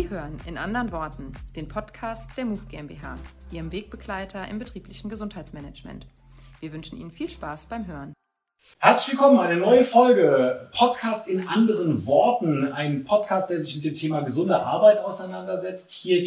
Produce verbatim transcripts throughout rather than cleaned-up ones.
Sie hören in anderen Worten den Podcast der Move GmbH, Ihrem Wegbegleiter im betrieblichen Gesundheitsmanagement. Wir wünschen Ihnen viel Spaß beim Hören. Herzlich willkommen, eine neue Folge Podcast in anderen Worten. Ein Podcast, der sich mit dem Thema gesunde Arbeit auseinandersetzt. Hier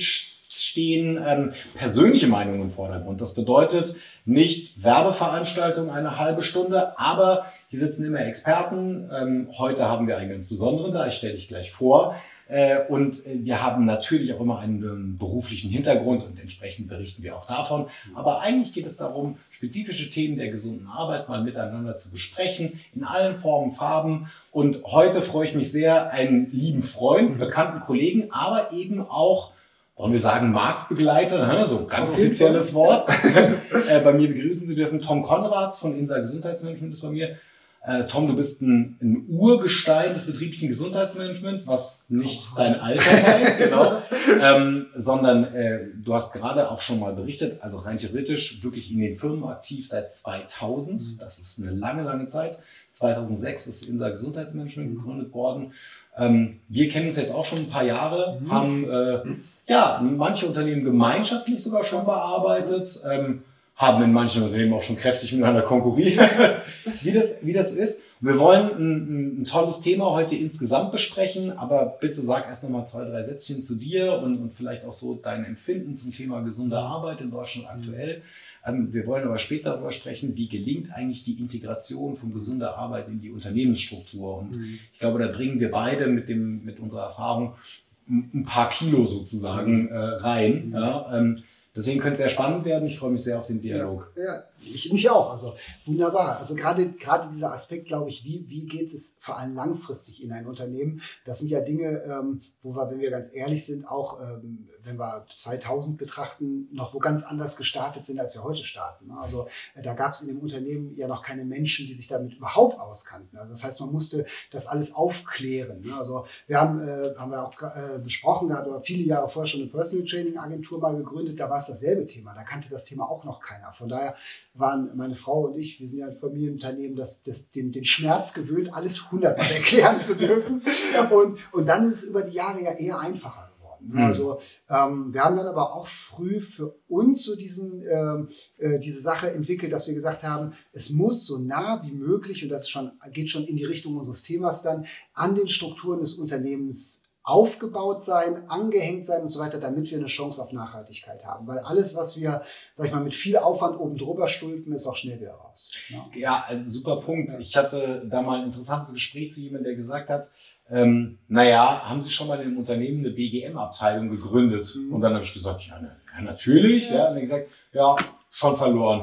stehen ähm, persönliche Meinungen im Vordergrund. Das bedeutet nicht Werbeveranstaltung eine halbe Stunde, aber hier sitzen immer Experten. Ähm, heute haben wir einen ganz besonderen da, ich stelle dich gleich vor. Äh, und wir haben natürlich auch immer einen, einen beruflichen Hintergrund und entsprechend berichten wir auch davon. Aber eigentlich geht es darum, spezifische Themen der gesunden Arbeit mal miteinander zu besprechen, in allen Formen, Farben. Und heute freue ich mich sehr, einen lieben Freund, bekannten Kollegen, aber eben auch, wollen wir sagen, Marktbegleiter, so ganz offizielles Wort, äh, bei mir begrüßen Sie dürfen. Tom Konrads von Insa Gesundheitsmanagement ist bei mir. Äh, Tom, du bist ein, ein Urgestein des betrieblichen Gesundheitsmanagements, was nicht oh. dein Alter heißt, genau, ähm, sondern äh, du hast gerade auch schon mal berichtet, also rein theoretisch wirklich in den Firmen aktiv seit zweitausend, mhm. das ist eine lange, lange Zeit. zweitausendsechs ist Insa Gesundheitsmanagement gegründet worden. Ähm, wir kennen uns jetzt auch schon ein paar Jahre, mhm. haben äh, mhm. ja manche Unternehmen gemeinschaftlich sogar schon bearbeitet, ähm, haben in manchen Unternehmen auch schon kräftig miteinander konkurriert, wie das, wie das ist. Wir wollen ein, ein tolles Thema heute insgesamt besprechen, aber bitte sag erst noch mal zwei, drei Sätzchen zu dir und, und vielleicht auch so dein Empfinden zum Thema gesunde Arbeit in Deutschland aktuell. Ähm, wir wollen aber später darüber sprechen, wie gelingt eigentlich die Integration von gesunder Arbeit in die Unternehmensstruktur. Und mhm. ich glaube, da bringen wir beide mit, dem, mit unserer Erfahrung ein paar Kilo sozusagen äh, rein. Mhm. Ja, ähm, Deswegen könnte es sehr spannend werden. Ich freue mich sehr auf den Dialog. Ja, ja, ich mich auch. Also wunderbar. Also gerade gerade dieser Aspekt, glaube ich, wie, wie geht es vor allem langfristig in ein Unternehmen? Das sind ja Dinge, ähm, wo wir, wenn wir ganz ehrlich sind, auch ähm, wenn wir zweitausend betrachten, noch wo ganz anders gestartet sind, als wir heute starten. Also äh, da gab es in dem Unternehmen ja noch keine Menschen, die sich damit überhaupt auskannten. Also das heißt, man musste das alles aufklären. Ne? Also wir haben, äh, haben wir auch äh, besprochen, da hat er viele Jahre vorher schon eine Personal Training Agentur mal gegründet, da war es dasselbe Thema. Da kannte das Thema auch noch keiner. Von daher waren meine Frau und ich, wir sind ja ein Familienunternehmen, das, das den, den Schmerz gewöhnt, alles hundertmal erklären zu dürfen. Und, und dann ist es über die Jahre ja eher einfacher geworden. Mhm. Also ähm, wir haben dann aber auch früh für uns so diesen, ähm, äh, diese Sache entwickelt, dass wir gesagt haben, es muss so nah wie möglich, und das schon, geht schon in die Richtung unseres Themas dann, an den Strukturen des Unternehmens aufgebaut sein, angehängt sein und so weiter, damit wir eine Chance auf Nachhaltigkeit haben. Weil alles, was wir, sag ich mal, mit viel Aufwand oben drüber stülpen, ist auch schnell wieder raus. Ja, ja, ein super Punkt. Ja. Ich hatte da mal ein interessantes Gespräch zu jemandem, der gesagt hat, ähm, naja, haben Sie schon mal in einem Unternehmen eine B G M-Abteilung gegründet? Mhm. Und dann habe ich gesagt, ja, ne, ja natürlich. Ja. Ja. Und er hat gesagt, ja, schon verloren.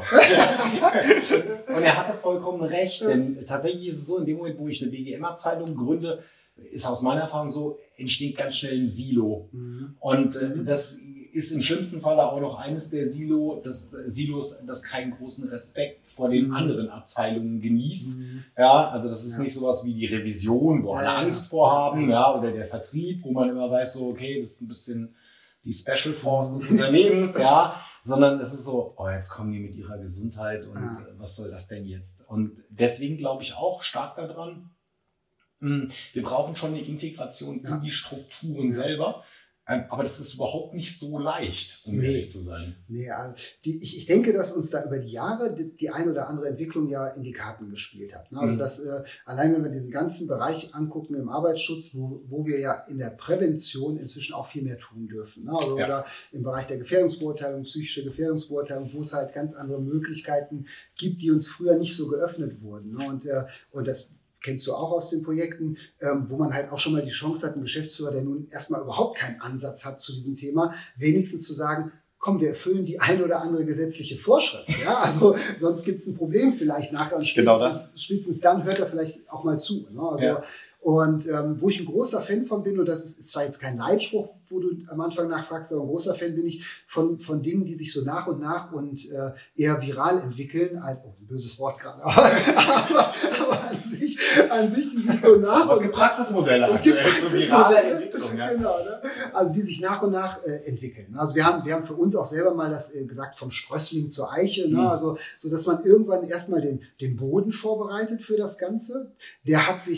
Und er hatte vollkommen recht, denn tatsächlich ist es so, in dem Moment, wo ich eine B G M-Abteilung gründe, ist aus meiner Erfahrung so, entsteht ganz schnell ein Silo. Mhm. Und äh, das ist im schlimmsten Fall auch noch eines der Silo, das, Silos, das keinen großen Respekt vor den mhm. anderen Abteilungen genießt. Mhm. Ja, also das ist ja. nicht sowas wie die Revision, wo alle ja, Angst ja. vorhaben, ja, oder der Vertrieb, wo man immer weiß, so, okay, das ist ein bisschen die Special Force des Unternehmens, ja, sondern es ist so, oh, jetzt kommen die mit ihrer Gesundheit und ja. was soll das denn jetzt? Und deswegen glaube ich auch stark daran, wir brauchen schon eine Integration in die Strukturen selber, aber das ist überhaupt nicht so leicht, um nee. ehrlich zu sein. Nee, die, ich, ich denke, dass uns da über die Jahre die, die ein oder andere Entwicklung ja in die Karten gespielt hat. Also mhm. das, äh, allein wenn wir den ganzen Bereich angucken im Arbeitsschutz, wo, wo wir ja in der Prävention inzwischen auch viel mehr tun dürfen. Ne? Also ja. Oder im Bereich der Gefährdungsbeurteilung, psychische Gefährdungsbeurteilung, wo es halt ganz andere Möglichkeiten gibt, die uns früher nicht so geöffnet wurden. Ne? Und, äh, und das kennst du auch aus den Projekten, ähm, wo man halt auch schon mal die Chance hat, ein Geschäftsführer, der nun erstmal überhaupt keinen Ansatz hat zu diesem Thema, wenigstens zu sagen, komm, wir erfüllen die ein oder andere gesetzliche Vorschrift. Ja? Also sonst gibt es ein Problem vielleicht nachher und spätestens, genau spätestens dann hört er vielleicht auch mal zu. Ne? Also, ja. Und ähm, wo ich ein großer Fan von bin, und das ist, ist zwar jetzt kein Leitspruch, wo du am Anfang nachfragst, aber ein großer Fan bin ich von, von Dingen, die sich so nach und nach und äh, eher viral entwickeln, als, oh, ein böses Wort gerade, aber, aber, aber an sich, an sich, die sich so nach und nach... Es gibt Praxismodelle. Es gibt Praxismodelle, ja. Genau, ne? Also die sich nach und nach äh, entwickeln. Also wir haben, wir haben für uns auch selber mal das äh, gesagt, vom Sprössling zur Eiche, ne? Mhm. Also so, dass man irgendwann erstmal den, den Boden vorbereitet für das Ganze. Der hat sich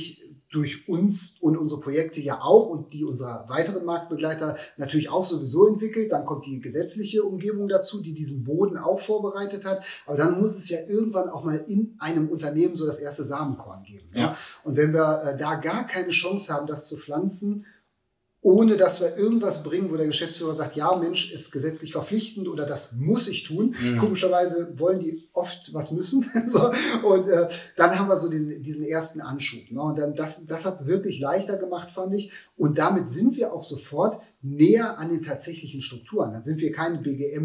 durch uns und unsere Projekte ja auch und die unserer weiteren Marktbegleiter natürlich auch sowieso entwickelt. Dann kommt die gesetzliche Umgebung dazu, die diesen Boden auch vorbereitet hat. Aber dann muss es ja irgendwann auch mal in einem Unternehmen so das erste Samenkorn geben. Ja. Ja? Und wenn wir äh, da gar keine Chance haben, das zu pflanzen, ohne dass wir irgendwas bringen, wo der Geschäftsführer sagt, ja Mensch, ist gesetzlich verpflichtend oder das muss ich tun. Mhm. Komischerweise wollen die oft was müssen. so. Und äh, dann haben wir so den, diesen ersten Anschub. Ne? Und dann das, das hat es wirklich leichter gemacht, fand ich. Und damit sind wir auch sofort näher an den tatsächlichen Strukturen. Dann sind wir keine B G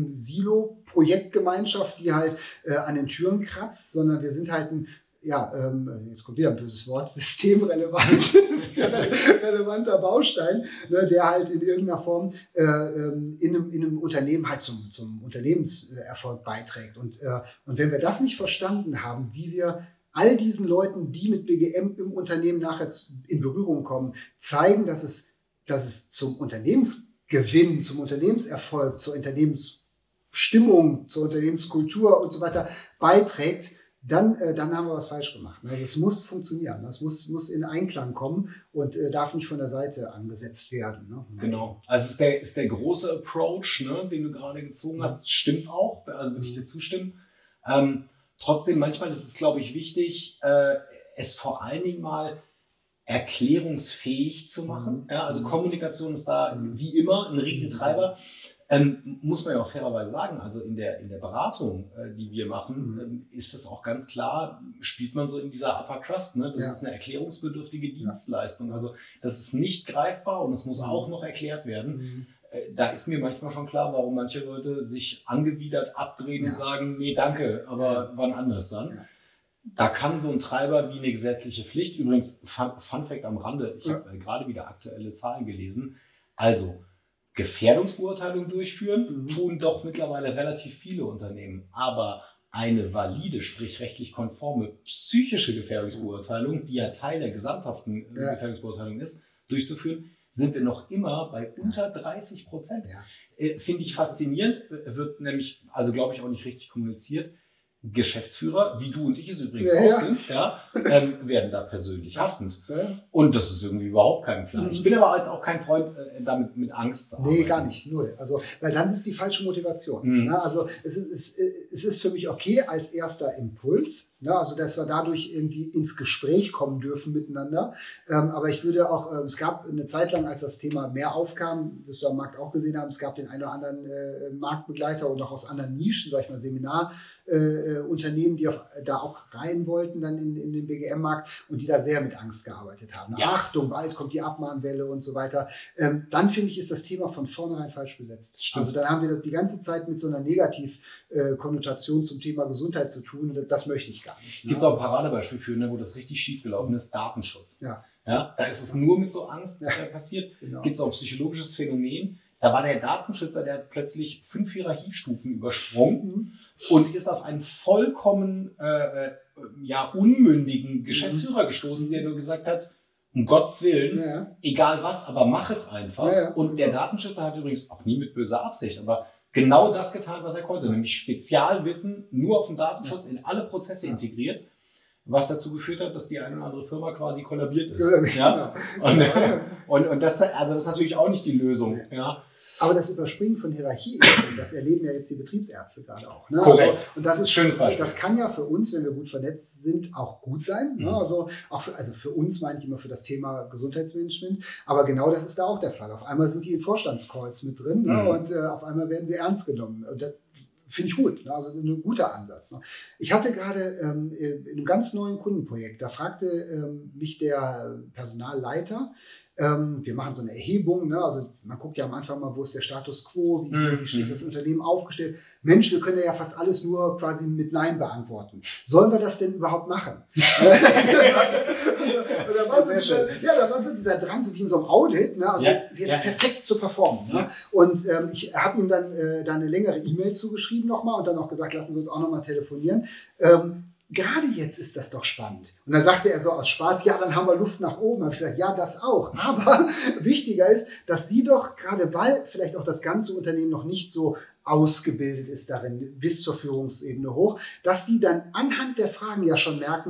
M-Silo-Projektgemeinschaft, die halt äh, an den Türen kratzt, sondern wir sind halt ein ja, ähm, jetzt kommt wieder ein böses Wort, systemrelevant, relevanter Baustein, ne, der halt in irgendeiner Form äh, in, einem, in einem Unternehmen halt zum, zum Unternehmenserfolg beiträgt. Und, äh, und wenn wir das nicht verstanden haben, wie wir all diesen Leuten, die mit B G M im Unternehmen nachher in Berührung kommen, zeigen, dass es, dass es zum Unternehmensgewinn, zum Unternehmenserfolg, zur Unternehmensstimmung, zur Unternehmenskultur und so weiter beiträgt, Dann, äh, dann haben wir was falsch gemacht. Also es muss funktionieren, das muss, muss in Einklang kommen und äh, darf nicht von der Seite angesetzt werden. Ne? Genau, also es ist der, ist der große Approach, ne, den du gerade gezogen hast, das stimmt auch, also würde ich dir zustimmen. Ähm, trotzdem, manchmal ist es, glaube ich, wichtig, äh, es vor allen Dingen mal erklärungsfähig zu machen. Ja, also Kommunikation ist da wie immer ein Riesentreiber. Ähm, muss man ja auch fairerweise sagen, also in der, in der Beratung, äh, die wir machen, ähm, ist das auch ganz klar, spielt man so in dieser Upper Crust, ne? Das ja. ist eine erklärungsbedürftige Dienstleistung. Also das ist nicht greifbar und es muss mhm. auch noch erklärt werden. Mhm. Äh, da ist mir manchmal schon klar, warum manche Leute sich angewidert abdrehen ja. und sagen, nee, danke, aber ja. wann anders dann. Ja. Da kann so ein Treiber wie eine gesetzliche Pflicht, übrigens Fun, Fun Fact am Rande, ich ja. habe äh, gerade wieder aktuelle Zahlen gelesen, also Gefährdungsbeurteilung durchführen, mhm. tun doch mittlerweile relativ viele Unternehmen. Aber eine valide, sprich rechtlich konforme psychische Gefährdungsbeurteilung, die ja Teil der gesamthaften ja. Gefährdungsbeurteilung ist, durchzuführen, sind wir noch immer bei unter dreißig Prozent. Ja. Äh, Finde ich faszinierend, wird nämlich, also glaube ich auch nicht richtig kommuniziert. Geschäftsführer, wie du und ich es übrigens ja, auch ja. sind, ja, ähm, werden da persönlich haftend. Ja. Und das ist irgendwie überhaupt kein Plan. Mhm. Ich bin aber jetzt auch kein Freund, äh, damit mit Angst zu arbeiten. Nee, gar nicht, null. Also, weil dann ist die falsche Motivation. Mhm. Ne? Also es ist, es ist für mich okay als erster Impuls, ne? Also dass wir dadurch irgendwie ins Gespräch kommen dürfen miteinander. Ähm, aber ich würde auch, äh, es gab eine Zeit lang, als das Thema mehr aufkam, wirst du am Markt auch gesehen haben, es gab den einen oder anderen äh, Marktbegleiter und auch aus anderen Nischen, sag ich mal, Seminar, Äh, Unternehmen, die auf, da auch rein wollten dann in, in den B G M-Markt und die da sehr mit Angst gearbeitet haben. Ja. Achtung, bald kommt die Abmahnwelle und so weiter. Ähm, dann finde ich, ist das Thema von vornherein falsch besetzt. Stimmt. Also dann haben wir das die ganze Zeit mit so einer Negativkonnotation äh, zum Thema Gesundheit zu tun und das möchte ich gar nicht. Ne? Gibt es auch ein Paradebeispiel für, ne, wo das richtig schief gelaufen ist, Datenschutz. Ja. Ja, da ist es nur mit so Angst ja. passiert. Genau. Gibt es auch ein psychologisches Phänomen. Da war der Datenschützer, der hat plötzlich fünf Hierarchiestufen übersprungen mhm. und ist auf einen vollkommen äh, ja, unmündigen Geschäftsführer mhm. gestoßen, der nur gesagt hat, um Gottes Willen, ja. egal was, aber mach es einfach. Ja, ja. Und der Datenschützer hat übrigens auch nie mit böser Absicht, aber genau das getan, was er konnte, nämlich Spezialwissen nur auf den Datenschutz ja. in alle Prozesse ja. integriert, was dazu geführt hat, dass die eine oder andere Firma quasi kollabiert ist. Ja? Und, und, und das, also das ist natürlich auch nicht die Lösung. Ja? Aber das Überspringen von Hierarchie, das erleben ja jetzt die Betriebsärzte gerade auch. Ne? Korrekt. Also, und das ist schönes Beispiel. Das kann ja für uns, wenn wir gut vernetzt sind, auch gut sein. Mhm. Ne? Also auch für, also für uns meine ich immer für das Thema Gesundheitsmanagement. Aber genau das ist da auch der Fall. Auf einmal sind die in Vorstandscalls mit drin ne? mhm. und äh, auf einmal werden sie ernst genommen. Und das finde ich gut. Ne? Also ein guter Ansatz. Ne? Ich hatte gerade ähm, in einem ganz neuen Kundenprojekt, da fragte ähm, mich der Personalleiter, Ähm, wir machen so eine Erhebung, ne? Also man guckt ja am Anfang mal, wo ist der Status quo, wie, mhm. wie ist das Unternehmen aufgestellt. Mensch, wir können ja fast alles nur quasi mit Nein beantworten. Sollen wir das denn überhaupt machen? da war so dieser, ja, da war so dieser Drang, so wie in so einem Audit, ne? Also ja. jetzt, jetzt ja. perfekt zu performen. Ne? Ja. Und ähm, ich habe ihm dann, äh, dann eine längere E-Mail zugeschrieben nochmal und dann auch gesagt, lassen Sie uns auch nochmal telefonieren. Ähm, Gerade jetzt ist das doch spannend. Und dann sagte er so aus Spaß, ja, dann haben wir Luft nach oben. Da habe ich gesagt, ja, das auch. Aber wichtiger ist, dass Sie doch, gerade weil vielleicht auch das ganze Unternehmen noch nicht so ausgebildet ist darin, bis zur Führungsebene hoch, dass die dann anhand der Fragen ja schon merken,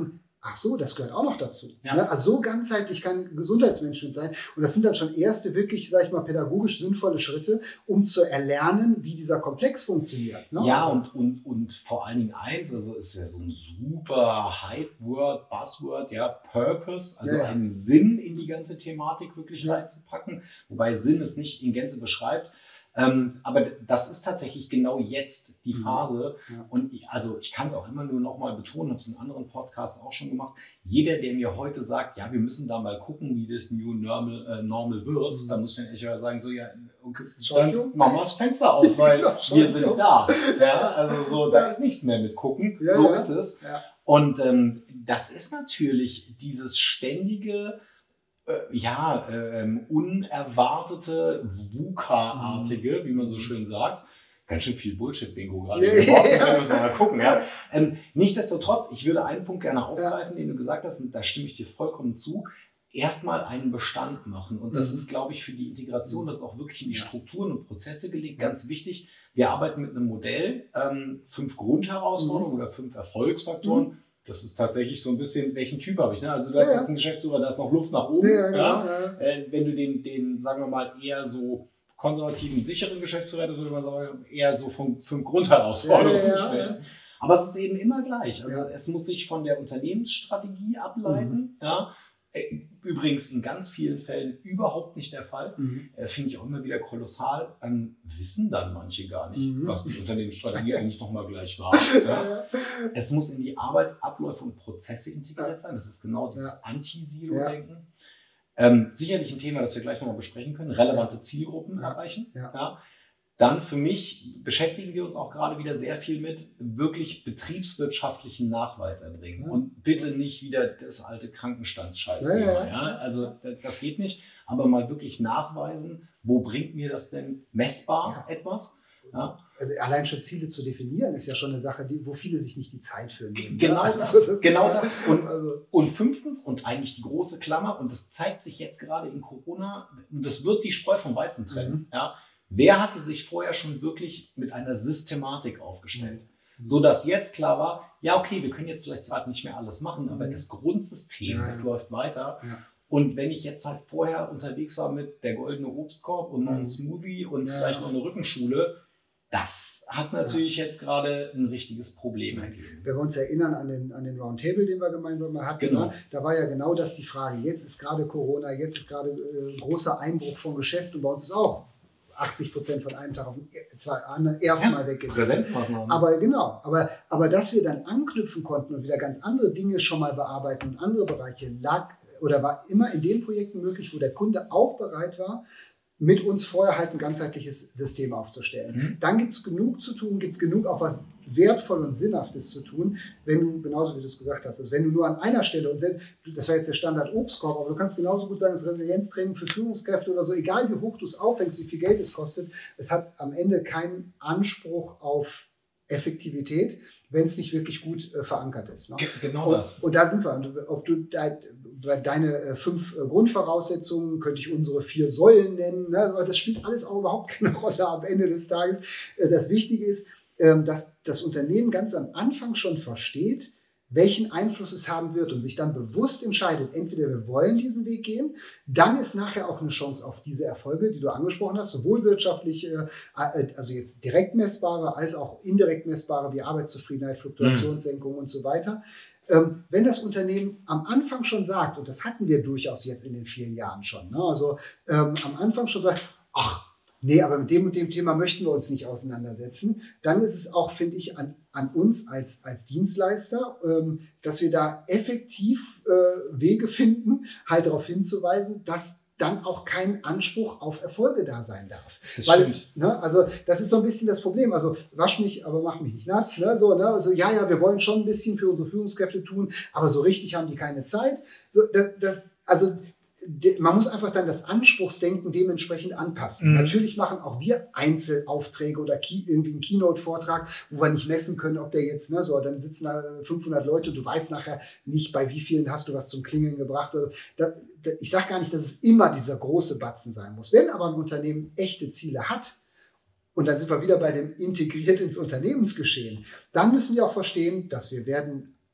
ach so, das gehört auch noch dazu. Ja. Ne? Also so ganzheitlich kann Gesundheitsmanagement sein. Und das sind dann schon erste wirklich, sag ich mal, pädagogisch sinnvolle Schritte, um zu erlernen, wie dieser Komplex funktioniert. Ne? Ja, also, und, und, und vor allen Dingen eins, also ist ja so ein super Hype-Word, Buzzword, ja, Purpose, also ja, ja. einen Sinn in die ganze Thematik wirklich Ja. reinzupacken, wobei Sinn es nicht in Gänze beschreibt. Ähm, aber das ist tatsächlich genau jetzt die Mhm. Phase. Ja. Und ich, also ich kann es auch immer nur noch mal betonen, habe es in anderen Podcasts auch schon gemacht. Jeder, der mir heute sagt, ja, wir müssen da mal gucken, wie das New Normal, äh, normal wird, Mhm. dann muss ich dann echt mal sagen, so, ja, okay, Entschuldigung? dann machen wir das Fenster auf, weil Ja, wir sind Entschuldigung. da. Ja, also so, da ist nichts mehr mit gucken. Ja, so ja. ist es. Ja. Und ähm, das ist natürlich dieses ständige, äh, ja, ähm, unerwartete, VUCA-artige, wie man so schön sagt. Ganz schön viel Bullshit-Bingo gerade. Ja, in den Worten, ja. da müssen wir mal gucken. Ja. Ähm, nichtsdestotrotz, ich würde einen Punkt gerne aufgreifen, den du gesagt hast, und da stimme ich dir vollkommen zu. Erstmal einen Bestand machen. Und das Mhm. ist, glaube ich, für die Integration, das ist auch wirklich in die Ja. Strukturen und Prozesse gelegt, Ja. ganz wichtig. Wir arbeiten mit einem Modell, ähm, fünf Grundherausforderungen Mhm. oder fünf Erfolgsfaktoren. Das ist tatsächlich so ein bisschen, welchen Typ habe ich. Ne? Also du hast Ja, ja. jetzt einen Geschäftsführer, da ist noch Luft nach oben. Ja, genau. Ja? Ja. Äh, wenn du den, den, sagen wir mal, eher so konservativen, sicheren Geschäftsführer hättest, würde man sagen, eher so von fünf Grundherausforderungen Ja, ja, ja. sprechen. Aber es ist eben immer gleich. Also Ja. es muss sich von der Unternehmensstrategie ableiten. Ja? Äh, Übrigens in ganz vielen Fällen überhaupt nicht der Fall. Mhm. Äh, Finde ich auch immer wieder kolossal. Ähm, wissen dann manche gar nicht, Mhm. was die Unternehmensstrategie eigentlich nochmal gleich war. Ja? Es muss in die Arbeitsabläufe und Prozesse integriert sein. Das ist genau dieses Ja. Anti-Silo-Denken. Ähm, sicherlich ein Thema, das wir gleich nochmal besprechen können. Relevante Zielgruppen Ja. erreichen. Ja. Ja. Dann für mich beschäftigen wir uns auch gerade wieder sehr viel mit wirklich betriebswirtschaftlichen Nachweis erbringen. Ja. Und bitte nicht wieder das alte Krankenstandsscheißthema. Ja, ja, Ja, ja. Also das das geht nicht. Aber mal wirklich nachweisen, wo bringt mir das denn messbar etwas? Ja. Also allein schon Ziele zu definieren, ist ja schon eine Sache, die, wo viele sich nicht die Zeit für nehmen. Genau Ja, das, also genau ist, das. Und, also, und fünftens, und eigentlich die große Klammer, und das zeigt sich jetzt gerade in Corona, und das wird die Spreu vom Weizen trennen. Mhm. Ja. Wer hatte sich vorher schon wirklich mit einer Systematik aufgestellt? Mhm. So dass jetzt klar war, ja okay, wir können jetzt vielleicht gerade nicht mehr alles machen, aber Mhm. das Grundsystem, Ja, das ja. läuft weiter. Ja. Und wenn ich jetzt halt vorher unterwegs war mit der goldene Obstkorb und noch Mhm. ein Smoothie und Ja, vielleicht ja. noch eine Rückenschule, das hat natürlich jetzt gerade ein richtiges Problem ergeben. wenn wir uns erinnern an den, an den Roundtable, den wir gemeinsam mal hatten, Genau. ne, da war ja genau das die Frage. Jetzt ist gerade Corona, jetzt ist gerade äh, ein großer Einbruch vom Geschäft und bei uns ist auch achtzig Prozent von einem Tag auf den zwei anderen ersten Mal weg gewesen. Präsenzmaßnahmen. Aber genau, aber, aber dass wir dann anknüpfen konnten und wieder ganz andere Dinge schon mal bearbeiten und andere Bereiche, lag oder war immer in den Projekten möglich, wo der Kunde auch bereit war, mit uns vorher halt ein ganzheitliches System aufzustellen. Mhm. Dann gibt es genug zu tun, gibt es genug auch was wertvoll und Sinnhaftes zu tun, wenn du, genauso wie du es gesagt hast, also wenn du nur an einer Stelle, und selbst, das war jetzt der Standard Obstkorb, aber du kannst genauso gut sagen, das Resilienztraining für Führungskräfte oder so, egal wie hoch du es aufhängst, wie viel Geld es kostet, es hat am Ende keinen Anspruch auf Effektivität, wenn es nicht wirklich gut äh, verankert ist. Ne? Ge- Genau das. Und, und da sind wir. Und ob du de, deine äh, fünf äh, Grundvoraussetzungen, könnte ich unsere vier Säulen nennen, ne? Aber das spielt alles auch überhaupt keine Rolle am Ende des Tages. Äh, das Wichtige ist, ähm, dass das Unternehmen ganz am Anfang schon versteht, welchen Einfluss es haben wird und sich dann bewusst entscheidet, entweder wir wollen diesen Weg gehen, dann ist nachher auch eine Chance auf diese Erfolge, die du angesprochen hast, sowohl wirtschaftliche, also jetzt direkt messbare, als auch indirekt messbare, wie Arbeitszufriedenheit, Fluktuationssenkung und so weiter. Ähm, wenn das Unternehmen am Anfang schon sagt, und das hatten wir durchaus jetzt in den vielen Jahren schon, ne, also ähm, am Anfang schon sagt, ach, nee, aber mit dem und dem Thema möchten wir uns nicht auseinandersetzen, dann ist es auch, finde ich, an, an uns als, als Dienstleister, ähm, dass wir da effektiv äh, Wege finden, halt darauf hinzuweisen, dass dann auch kein Anspruch auf Erfolge da sein darf. Das Weil stimmt. es, ne, also das ist so ein bisschen das Problem. Also wasch mich, aber mach mich nicht nass. Ne, so, ne, also ja, ja, wir wollen schon ein bisschen für unsere Führungskräfte tun, aber so richtig haben die keine Zeit. So, das, das, also man muss einfach dann das Anspruchsdenken dementsprechend anpassen. Mhm. Natürlich machen auch wir Einzelaufträge oder Key, irgendwie einen Keynote-Vortrag, wo wir nicht messen können, ob der jetzt, ne, so, dann sitzen da fünfhundert Leute und du weißt nachher nicht, bei wie vielen hast du was zum Klingeln gebracht. Also, da, da, ich sage gar nicht, dass es immer dieser große Batzen sein muss. Wenn aber ein Unternehmen echte Ziele hat, und dann sind wir wieder bei dem integriert ins Unternehmensgeschehen, dann müssen wir auch verstehen, dass wir werden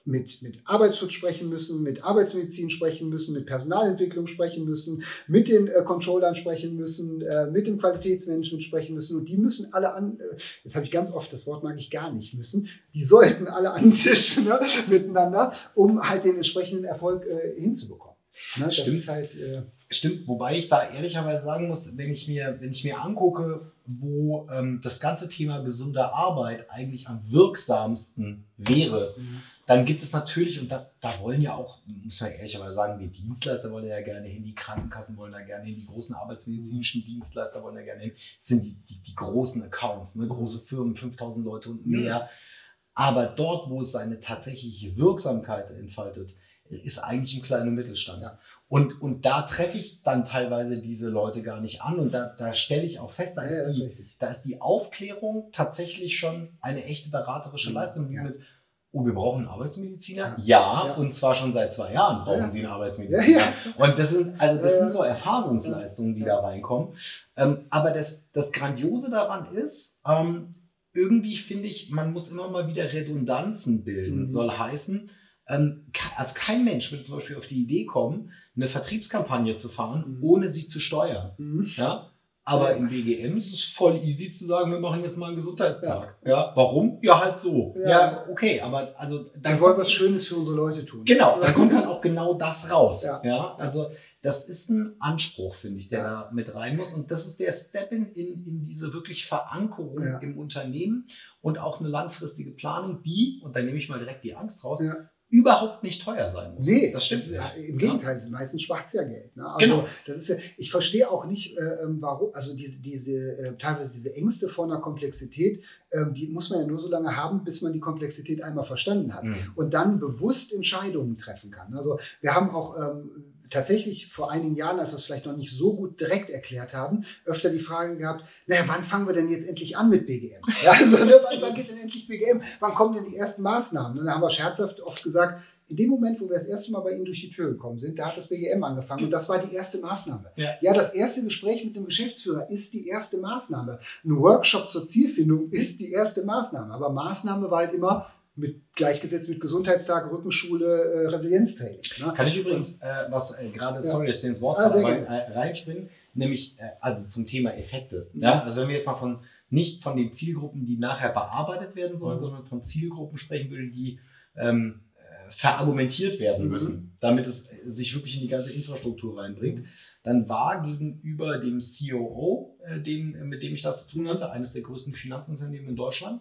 mit, mit Arbeitsschutz sprechen müssen, mit Arbeitsmedizin sprechen müssen, mit Personalentwicklung sprechen müssen, mit den äh, Controllern sprechen müssen, äh, mit dem Qualitätsmanagement sprechen müssen. Und die müssen alle an, äh, jetzt habe ich ganz oft, das Wort mag ich gar nicht müssen, die sollten alle an den Tisch, ne, miteinander, um halt den entsprechenden Erfolg äh, hinzubekommen. Ne, das ist halt... Äh, Stimmt, wobei ich da ehrlicherweise sagen muss, wenn ich mir, wenn ich mir angucke, wo ähm, das ganze Thema gesunde Arbeit eigentlich am wirksamsten wäre, mhm. dann gibt es natürlich, und da, da wollen ja auch, muss man ehrlicherweise sagen, die Dienstleister wollen ja gerne hin, die Krankenkassen wollen da gerne hin, die großen arbeitsmedizinischen Dienstleister wollen da gerne hin, das sind die, die, die großen Accounts, ne, große Firmen, fünftausend Leute und mehr. Mhm. Aber dort, wo es seine tatsächliche Wirksamkeit entfaltet, ist eigentlich ein kleiner Mittelstand. Ja. Und, und da treffe ich dann teilweise diese Leute gar nicht an. Und da, da stelle ich auch fest, da, ja, ist die, ist da ist die Aufklärung tatsächlich schon eine echte beraterische mhm. Leistung. Wie ja. mit, oh, wir brauchen einen Arbeitsmediziner? Ja, ja, ja. Und zwar schon seit zwei Jahren brauchen ja. sie einen Arbeitsmediziner. Ja, ja. Und das sind, also das ja, sind so Erfahrungsleistungen, die ja. da reinkommen. Ähm, aber das, das Grandiose daran ist, ähm, irgendwie finde ich, man muss immer mal wieder Redundanzen bilden. Mhm. Soll heißen, ähm, also kein Mensch würde zum Beispiel auf die Idee kommen, eine Vertriebskampagne zu fahren, mhm. ohne sie zu steuern. Mhm. Ja? Aber ja. im B G M ist es voll easy zu sagen, wir machen jetzt mal einen Gesundheitstag. Ja. Ja? Warum? Ja, halt so. Ja, ja okay, aber also dann wir wollen was Schönes für unsere Leute tun. Genau, dann kommt dann auch genau das raus. Ja. Ja? Also das ist ein Anspruch, finde ich, der ja. da mit rein muss. Und das ist der Step in, in, in diese wirklich Verankerung ja. im Unternehmen und auch eine langfristige Planung, die, und da nehme ich mal direkt die Angst raus, ja. überhaupt nicht teuer sein muss. Nee, das stimmt. Das ist, ja, im Gegenteil, ja. meistens spart es ja Geld. Ne? Also genau. Das ist ja, ich verstehe auch nicht, äh, warum, also diese, diese äh, teilweise diese Ängste vor einer Komplexität, äh, die muss man ja nur so lange haben, bis man die Komplexität einmal verstanden hat mhm. und dann bewusst Entscheidungen treffen kann. Also wir haben auch ähm, tatsächlich vor einigen Jahren, als wir es vielleicht noch nicht so gut direkt erklärt haben, öfter die Frage gehabt, naja, wann fangen wir denn jetzt endlich an mit B G M? Ja, also, ne, wann, wann geht denn endlich B G M? Wann kommen denn die ersten Maßnahmen? Und da haben wir scherzhaft oft gesagt, in dem Moment, wo wir das erste Mal bei Ihnen durch die Tür gekommen sind, da hat das B G M angefangen und das war die erste Maßnahme. Ja, ja das erste Gespräch mit dem Geschäftsführer ist die erste Maßnahme. Ein Workshop zur Zielfindung ist die erste Maßnahme. Aber Maßnahme war halt immer mit gleichgesetzt mit Gesundheitstag, Rückenschule, äh, Resilienztraining. Ne? Kann ich übrigens, äh, was äh, gerade, ja. sorry, dass ich ins Wort falle, ah, äh, reinspringen, nämlich äh, also zum Thema Effekte. Mhm. Ja? Also wenn wir jetzt mal von, nicht von den Zielgruppen, die nachher bearbeitet werden sollen, mhm. sondern von Zielgruppen sprechen würde, die ähm, verargumentiert werden müssen, mhm. damit es sich wirklich in die ganze Infrastruktur reinbringt, mhm. dann war gegenüber dem C O O, äh, den, mit dem ich da zu tun hatte, eines der größten Finanzunternehmen in Deutschland,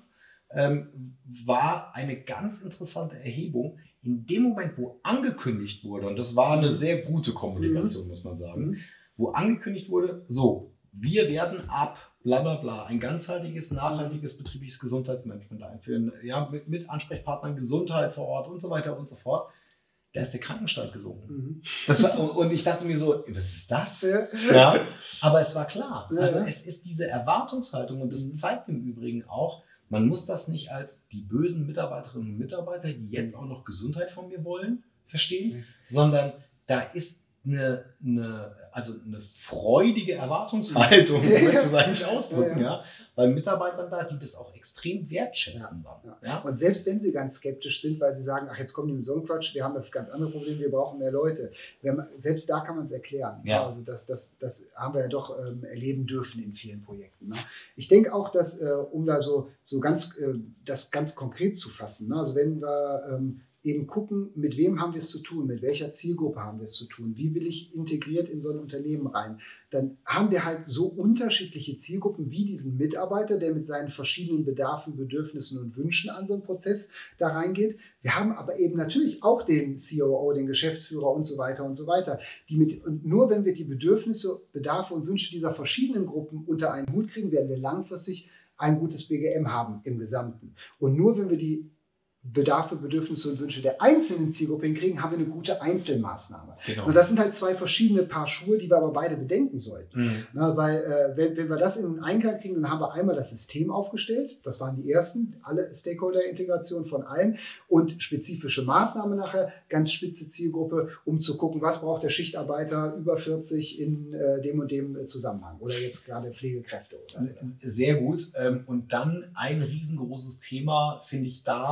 ähm, war eine ganz interessante Erhebung. In dem Moment, wo angekündigt wurde, und das war eine sehr gute Kommunikation, mhm. muss man sagen, mhm. wo angekündigt wurde, so, wir werden ab bla bla bla ein ganzheitliches, nachhaltiges betriebliches Gesundheitsmanagement einführen, ja, mit, mit Ansprechpartnern, Gesundheit vor Ort und so weiter und so fort. Da ist der Krankenstand gesunken. Mhm. Das war, und ich dachte mir so, was ist das? Ja. Ja, aber es war klar. Ja. Also es ist diese Erwartungshaltung und das mhm. zeigt im Übrigen auch, man muss das nicht als die bösen Mitarbeiterinnen und Mitarbeiter, die jetzt auch noch Gesundheit von mir wollen, verstehen, mhm. sondern da ist eine, eine, also eine freudige Erwartungshaltung, so möchte ich es eigentlich ausdrücken, ja, ja. ja, bei Mitarbeitern da, die das auch extrem wertschätzen. Ja, dann, ja. Ja. Und selbst wenn sie ganz skeptisch sind, weil sie sagen, ach, jetzt kommen die mit so einem Quatsch, wir haben ganz andere Probleme, wir brauchen mehr Leute. Haben, selbst da kann man es erklären. Ja. Also das, das, das haben wir ja doch ähm, erleben dürfen in vielen Projekten. Ne? Ich denke auch, dass, äh, um da so, so ganz, äh, das ganz konkret zu fassen, ne? Also wenn wir ähm, eben gucken, mit wem haben wir es zu tun, mit welcher Zielgruppe haben wir es zu tun, wie will ich integriert in so ein Unternehmen rein, dann haben wir halt so unterschiedliche Zielgruppen wie diesen Mitarbeiter, der mit seinen verschiedenen Bedarfen, Bedürfnissen und Wünschen an so einen Prozess da reingeht. Wir haben aber eben natürlich auch den C O O, den Geschäftsführer und so weiter und so weiter. Die mit, und nur wenn wir die Bedürfnisse, Bedarfe und Wünsche dieser verschiedenen Gruppen unter einen Hut kriegen, werden wir langfristig ein gutes B G M haben im Gesamten. Und nur wenn wir die Bedarfe, Bedürfnisse und Wünsche der einzelnen Zielgruppe hinkriegen, haben wir eine gute Einzelmaßnahme. Genau. Und das sind halt zwei verschiedene Paar Schuhe, die wir aber beide bedenken sollten. Mhm. Na, weil äh, wenn, wenn wir das in einen Einklang kriegen, dann haben wir einmal das System aufgestellt, das waren die ersten, alle Stakeholder-Integration von allen und spezifische Maßnahmen nachher, ganz spitze Zielgruppe, um zu gucken, was braucht der Schichtarbeiter über vierzig in äh, dem und dem Zusammenhang oder jetzt gerade Pflegekräfte. Oder Sehr gut. Und dann ein riesengroßes Thema, finde ich da,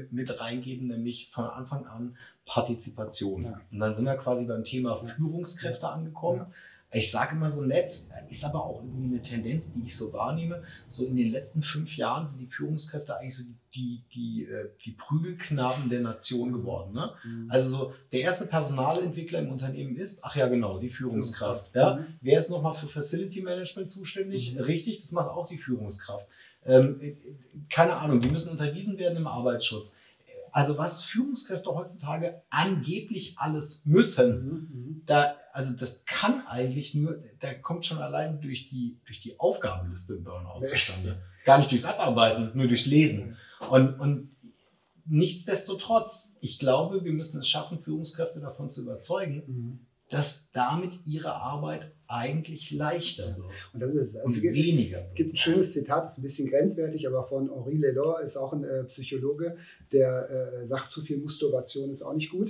mit, mit reingeben, nämlich von Anfang an Partizipation. Ja. Und dann sind wir quasi beim Thema Führungskräfte angekommen. Ja. Ich sage immer so nett, ist aber auch irgendwie eine Tendenz, die ich so wahrnehme. So in den letzten fünf Jahren sind die Führungskräfte eigentlich so die, die, die, die Prügelknaben der Nation geworden. Ne? Mhm. Also so der erste Personalentwickler im Unternehmen ist, ach ja genau, die Führungskraft. Ja? Mhm. Wer ist nochmal für Facility Management zuständig? Mhm. Richtig, das macht auch die Führungskraft. Ähm, keine Ahnung, die müssen unterwiesen werden im Arbeitsschutz. Also was Führungskräfte heutzutage angeblich alles müssen, mhm. da, also das kann eigentlich nur, da kommt schon allein durch die, durch die Aufgabenliste im Burnout zustande. Gar nicht durchs Abarbeiten, nur durchs Lesen. Und, und nichtsdestotrotz, ich glaube, wir müssen es schaffen, Führungskräfte davon zu überzeugen, mhm. dass damit ihre Arbeit eigentlich leichter wird. Und das ist also und gibt, weniger. Es gibt ein schönes Zitat, das ist ein bisschen grenzwertig, aber von Henri Lelor, ist auch ein äh, Psychologe, der äh, sagt, zu viel Masturbation ist auch nicht gut.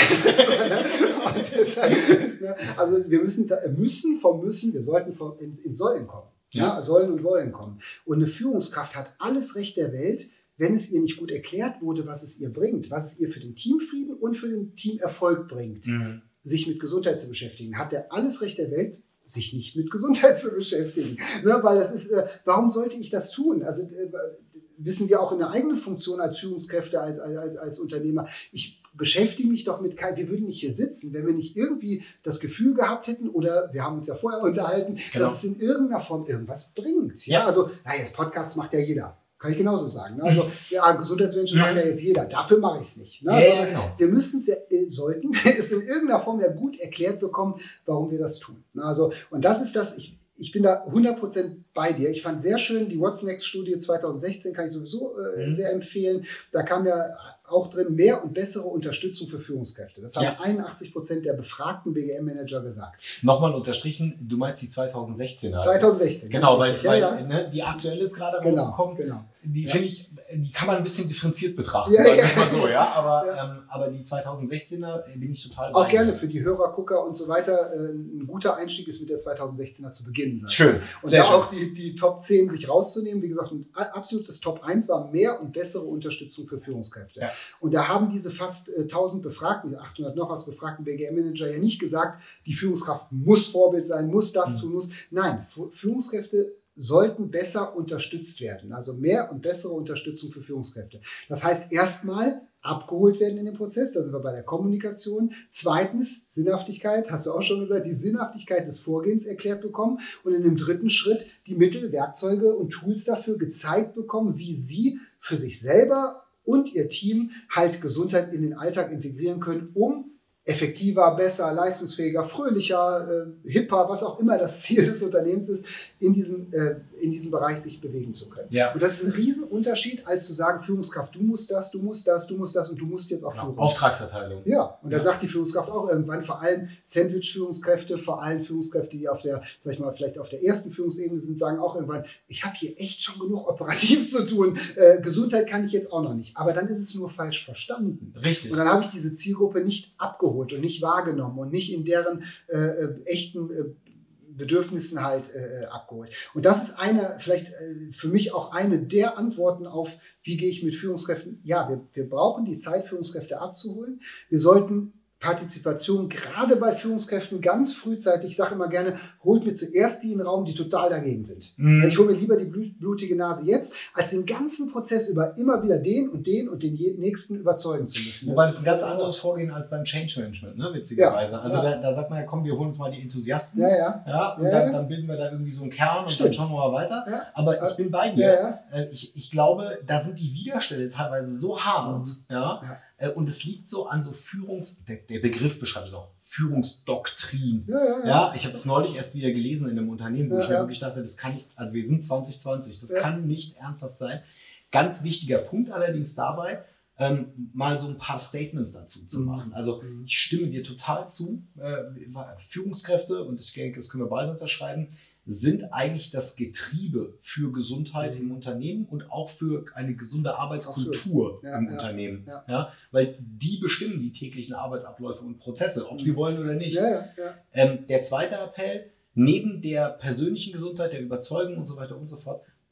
Und deshalb ist, ne, also wir müssen, müssen vom Müssen, wir sollten vom, ins, ins Sollen kommen. Ja. Ja, sollen und wollen kommen. Und eine Führungskraft hat alles Recht der Welt, wenn es ihr nicht gut erklärt wurde, was es ihr bringt, was es ihr für den Teamfrieden und für den Teamerfolg bringt, mhm. sich mit Gesundheit zu beschäftigen, hat er alles Recht der Welt, sich nicht mit Gesundheit zu beschäftigen. Ne, weil das ist, äh, warum sollte ich das tun? Also äh, wissen wir auch in der eigenen Funktion als Führungskräfte, als, als, als Unternehmer, ich beschäftige mich doch mit keinem, wir würden nicht hier sitzen, wenn wir nicht irgendwie das Gefühl gehabt hätten, oder wir haben uns ja vorher unterhalten, genau. dass es in irgendeiner Form irgendwas bringt. Ja, also, na, jetzt Podcasts macht ja jeder. Kann ich genauso sagen. Also, ja, Gesundheitsmenschen macht ja jetzt jeder. Dafür mache ich es nicht. Ne? Ja, also, ja, genau. Wir müssen es ja, äh, sollten es in irgendeiner Form ja gut erklärt bekommen, warum wir das tun. Ne? Also, und das ist das, ich, ich bin da hundert Prozent bei dir. Ich fand sehr schön, die What's Next-Studie zwanzig sechzehn kann ich sowieso äh, mhm. sehr empfehlen. Da kam ja auch drin mehr und bessere Unterstützung für Führungskräfte. Das haben ja. einundachtzig Prozent der befragten B G M-Manager gesagt. Nochmal unterstrichen, du meinst die zwanzig sechzehner. zwanzig sechzehn. Genau, weil, weil ja, ja. Ne, die aktuelle ist gerade genau, rausgekommen. Genau. Die ja. finde ich, die kann man ein bisschen differenziert betrachten. Ja, ja. Mal so, ja? Aber, ja. ähm, aber die zwanzig sechzehner bin ich total Auch bei. gerne für die Hörer, Gucker und so weiter. Äh, ein guter Einstieg ist mit der zwanzig sechzehner zu beginnen. Schön. Und Sehr da schön. auch die, die Top zehn sich rauszunehmen. Wie gesagt, ein absolutes Top eins war mehr und bessere Unterstützung für Führungskräfte. Ja. Und da haben diese fast äh, tausend Befragten, diese achthundert noch was befragten B G M-Manager ja nicht gesagt, die Führungskraft muss Vorbild sein, muss das mhm. tun, muss. Nein, Führungskräfte sollten besser unterstützt werden. Also mehr und bessere Unterstützung für Führungskräfte. Das heißt, erstmal abgeholt werden in dem Prozess, da sind wir bei der Kommunikation. Zweitens, Sinnhaftigkeit, hast du auch schon gesagt, die Sinnhaftigkeit des Vorgehens erklärt bekommen. Und in dem dritten Schritt die Mittel, Werkzeuge und Tools dafür gezeigt bekommen, wie sie für sich selber und ihr Team halt Gesundheit in den Alltag integrieren können, um effektiver, besser, leistungsfähiger, fröhlicher, äh, hipper, was auch immer das Ziel des Unternehmens ist, in diesem, äh, in diesem Bereich sich bewegen zu können. Ja. Und das ist ein Riesenunterschied, als zu sagen, Führungskraft, du musst das, du musst das, du musst das und du musst jetzt auch genau. führen. Auftragserteilung. Ja, und da ja. sagt die Führungskraft auch irgendwann, vor allem Sandwich-Führungskräfte, vor allem Führungskräfte, die auf der, sag ich mal, vielleicht auf der ersten Führungsebene sind, sagen auch irgendwann, ich habe hier echt schon genug operativ zu tun. Äh, Gesundheit kann ich jetzt auch noch nicht. Aber dann ist es nur falsch verstanden. Richtig. Und dann habe ich diese Zielgruppe nicht abgeholt und nicht wahrgenommen und nicht in deren äh, echten äh, Bedürfnissen halt äh, abgeholt. Und das ist eine, vielleicht äh, für mich auch eine der Antworten auf, wie gehe ich mit Führungskräften. Ja, wir, wir brauchen die Zeit, Führungskräfte abzuholen. Wir sollten Partizipation gerade bei Führungskräften ganz frühzeitig, ich sage immer gerne, holt mir zuerst die in den Raum, die total dagegen sind. Mhm. Ich hole mir lieber die blutige Nase jetzt, als den ganzen Prozess über immer wieder den und den und den nächsten überzeugen zu müssen. Wobei das ist ein ganz anderes Vorgehen als beim Change Management, ne, witzigerweise. Ja, also ja. Da, da sagt man ja, komm, wir holen uns mal die Enthusiasten. Ja, ja. ja, und ja, dann, ja. dann bilden wir da irgendwie so einen Kern und Stimmt. dann schauen wir mal weiter. Ja. Aber ich bin bei dir. Ja, ja. Ich, ich glaube, da sind die Widerstände teilweise so hart, mhm. ja, ja. Und es liegt so an so Führungs... Der, der Begriff beschreibt es auch. Führungsdoktrin. Ja, ja, ja. ja ich habe es neulich erst wieder gelesen in einem Unternehmen, wo ja, ich mir ja. wirklich dachte, das kann nicht... Also wir sind zwanzig zwanzig, das ja. kann nicht ernsthaft sein. Ganz wichtiger Punkt allerdings dabei, ähm, mal so ein paar Statements dazu zu machen. Also ich stimme dir total zu. Äh, Führungskräfte, und ich denke, das können wir beide unterschreiben, sind eigentlich das Getriebe für Gesundheit mhm. im Unternehmen und auch für eine gesunde Arbeitskultur ja, im ja, Unternehmen. Ja. Ja, weil die bestimmen die täglichen Arbeitsabläufe und Prozesse, ob mhm. sie wollen oder nicht. Ja, ja, ja. Ähm, der zweite Appell, neben der persönlichen Gesundheit, der Überzeugung und so weiter und so fort,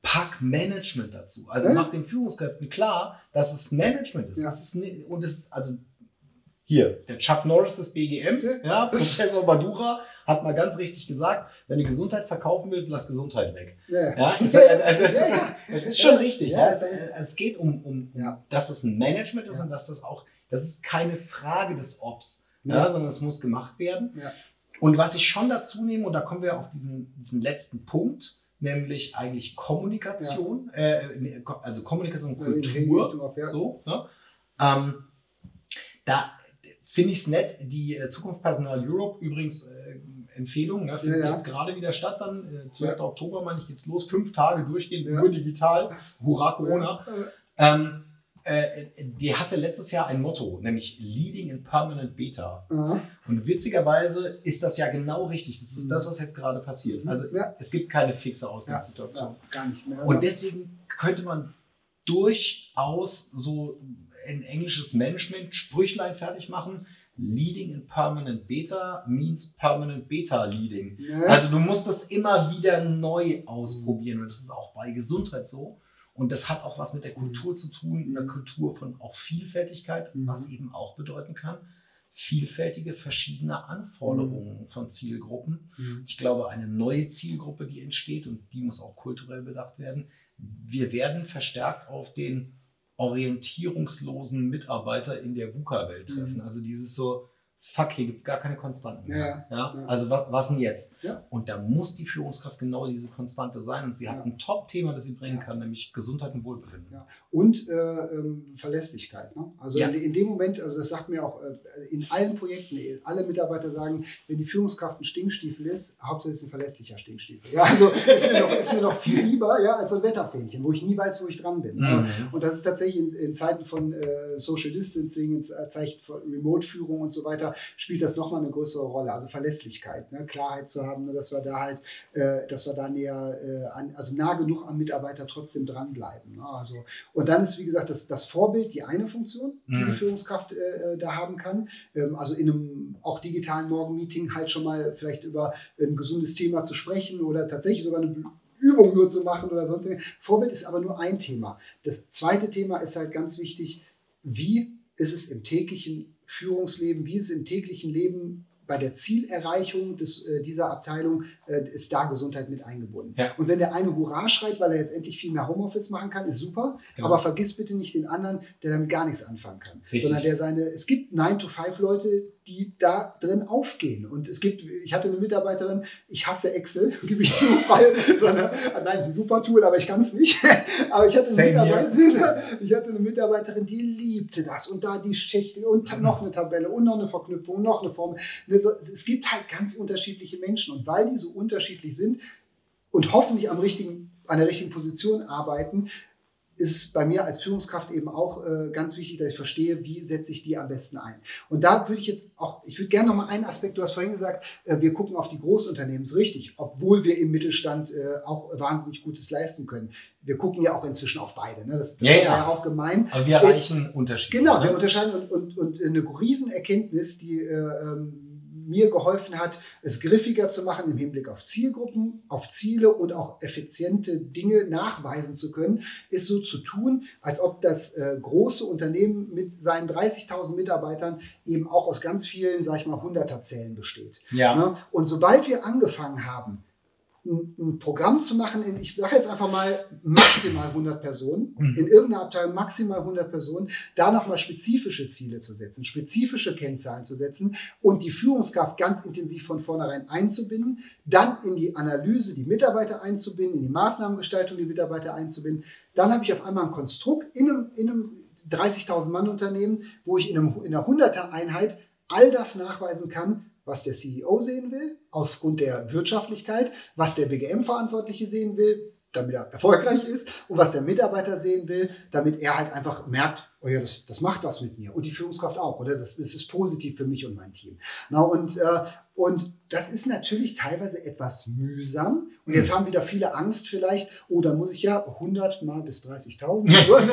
pack Management dazu. Also ja. mach den Führungskräften klar, dass es Management ist. Ja. Das ist nicht, und es ist also hier, der Chuck Norris des B G Ms, ja. Ja, Professor Badura, hat mal ganz richtig gesagt, wenn du Gesundheit verkaufen willst, lass Gesundheit weg. Ja. Ja, es, also das, ja, ist, ja. das ist schon ja. richtig. Ja. Ja. Es, es geht um, um ja. dass es ein Management ist ja. und dass das auch, das ist keine Frage des Ops, ja. Ja, sondern es muss gemacht werden. Ja. Und was ich schon dazu nehme, und da kommen wir auf diesen, diesen letzten Punkt, nämlich eigentlich Kommunikation, ja. äh, also Kommunikation und Kultur, ja. so, ne? ähm, da finde ich es nett, die äh, Zukunft Personal Europe, übrigens äh, Empfehlung, ne, findet ja, ja. jetzt gerade wieder statt, dann äh, zwölften Ja. Oktober, meine ich, geht's los, fünf Tage durchgehend, ja. nur digital, hurra Corona. Ja. Ähm, äh, die hatte letztes Jahr ein Motto, nämlich Leading in Permanent Beta. Ja. Und witzigerweise ist das ja genau richtig, das ist mhm. das, was jetzt gerade passiert. Also ja. es gibt keine fixe Ausgangssituation. Ja. Ja, gar nicht mehr. Und deswegen könnte man durchaus so ein englisches Management-Sprüchlein fertig machen. Leading in Permanent Beta means Permanent Beta Leading. Ja. Also du musst das immer wieder neu ausprobieren und das ist auch bei Gesundheit so. Und das hat auch was mit der Kultur zu tun, einer Kultur von auch Vielfältigkeit, mhm. was eben auch bedeuten kann, vielfältige verschiedene Anforderungen mhm. von Zielgruppen. Mhm. Ich glaube, eine neue Zielgruppe, die entsteht und die muss auch kulturell bedacht werden. Wir werden verstärkt auf den orientierungslosen Mitarbeiter in der VUCA-Welt treffen. Mhm. Also dieses so, fuck, hier gibt es gar keine Konstanten mehr. Ja, ja? Ja. Also was, was denn jetzt? Ja. Und da muss die Führungskraft genau diese Konstante sein. Und sie ja. hat ein Top-Thema, das sie bringen ja. kann, nämlich Gesundheit und Wohlbefinden. Ja. Und äh, ähm, Verlässlichkeit. Ne? Also ja. in, in dem Moment, also das sagt mir auch äh, in allen Projekten, alle Mitarbeiter sagen, wenn die Führungskraft ein Stinkstiefel ist, hauptsächlich ist ein verlässlicher Stinkstiefel. Ja, also ist mir, noch, ist mir noch viel lieber ja, als so ein Wetterfähnchen, wo ich nie weiß, wo ich dran bin. Mhm. Und das ist tatsächlich in, in Zeiten von äh, Social Distancing, in Zeiten von Remote-Führung und so weiter, spielt das nochmal eine größere Rolle. Also Verlässlichkeit, ne? Klarheit zu haben, ne? dass wir da halt, äh, dass wir da näher, äh, an, also nah genug am Mitarbeiter trotzdem dranbleiben. Ne? Also, und dann ist, wie gesagt, das, das Vorbild die eine Funktion, die mhm. die Führungskraft äh, da haben kann. Ähm, also in einem auch digitalen Morgenmeeting halt schon mal vielleicht über ein gesundes Thema zu sprechen oder tatsächlich sogar eine Übung nur zu machen oder sonst irgendwas. Vorbild ist aber nur ein Thema. Das zweite Thema ist halt ganz wichtig, wie ist es im täglichen Führungsleben, wie ist es im täglichen Leben bei der Zielerreichung des, äh, dieser Abteilung, äh, ist da Gesundheit mit eingebunden. Ja. Und wenn der eine Hurra schreit, weil er jetzt endlich viel mehr Homeoffice machen kann, ist super, genau. aber vergiss bitte nicht den anderen, der damit gar nichts anfangen kann. Richtig. Sondern der seine, es gibt nine to five Leute, die da drin aufgehen. Und es gibt, ich hatte eine Mitarbeiterin, ich hasse Excel, gebe ich zu, weil, sondern, nein, es ist ein super Tool, aber ich kann es nicht. Aber ich hatte, eine Mitarbeiterin, ich hatte eine Mitarbeiterin, die liebte das und da die Schächte und mhm. noch eine Tabelle und noch eine Verknüpfung und noch eine Formel. Es gibt halt ganz unterschiedliche Menschen und weil die so unterschiedlich sind und hoffentlich am richtigen, an der richtigen Position arbeiten, ist es bei mir als Führungskraft eben auch äh, ganz wichtig, dass ich verstehe, wie setze ich die am besten ein. Und da würde ich jetzt auch, ich würde gerne noch mal einen Aspekt, du hast vorhin gesagt, äh, wir gucken auf die Großunternehmen, ist richtig, obwohl wir im Mittelstand äh, auch wahnsinnig Gutes leisten können. Wir gucken ja auch inzwischen auf beide, ne? Das, das ja, war ja. ja auch gemein. Aber wir erreichen äh, Unterschiede. Genau, ne? wir unterscheiden und, und, und eine Riesenerkenntnis, die äh, ähm, mir geholfen hat, es griffiger zu machen im Hinblick auf Zielgruppen, auf Ziele und auch effiziente Dinge nachweisen zu können, ist so zu tun, als ob das äh, große Unternehmen mit seinen dreißigtausend Mitarbeitern eben auch aus ganz vielen, sag ich mal, Hunderterzellen besteht. Ja. Ne? Und sobald wir angefangen haben, ein, ein Programm zu machen, in, ich sage jetzt einfach mal maximal hundert Personen, mhm. in irgendeiner Abteilung maximal hundert Personen, da nochmal spezifische Ziele zu setzen, spezifische Kennzahlen zu setzen und die Führungskraft ganz intensiv von vornherein einzubinden, dann in die Analyse die Mitarbeiter einzubinden, in die Maßnahmengestaltung die Mitarbeiter einzubinden, dann habe ich auf einmal ein Konstrukt in einem, in einem dreißigtausend Mann Unternehmen, wo ich in, einem, in einer hunderter-Einheit all das nachweisen kann, was der C E O sehen will, aufgrund der Wirtschaftlichkeit, was der B G M-Verantwortliche sehen will, damit er erfolgreich ist und was der Mitarbeiter sehen will, damit er halt einfach merkt, oh ja, das, das macht was mit mir und die Führungskraft auch, oder das, das ist positiv für mich und mein Team. Na, und, äh, Und das ist natürlich teilweise etwas mühsam. Und jetzt haben wieder viele Angst vielleicht, oh, da muss ich ja hundert mal bis dreißigtausend,